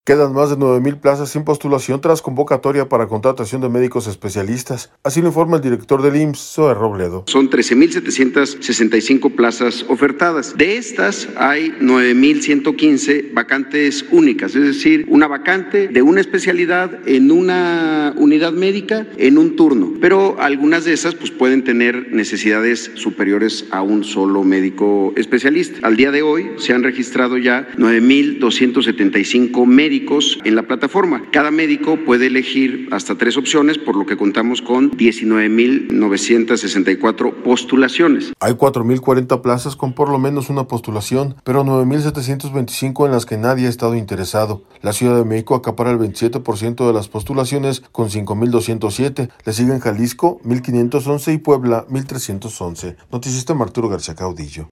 Quedan más de 9,000 plazas sin postulación tras convocatoria para contratación de médicos especialistas. Así lo informa el director del IMSS, Zoe Robledo. Son 13,765 plazas ofertadas. De estas hay 9,115 vacantes únicas, es decir, una vacante de una especialidad en una unidad médica en un turno. Pero algunas de esas pueden tener necesidades superiores a un solo médico especialista. Al día de hoy se han registrado ya 9,275 médicos en la plataforma. Cada médico puede elegir hasta 3 opciones, por lo que contamos con 19,964 postulaciones. Hay 4,040 plazas con por lo menos una postulación, pero 9,725 en las que nadie ha estado interesado. La Ciudad de México acapara el 27% de las postulaciones con 5,207. Le siguen Jalisco, 1,511 y Puebla, 1,311. Noticista Arturo García Caudillo.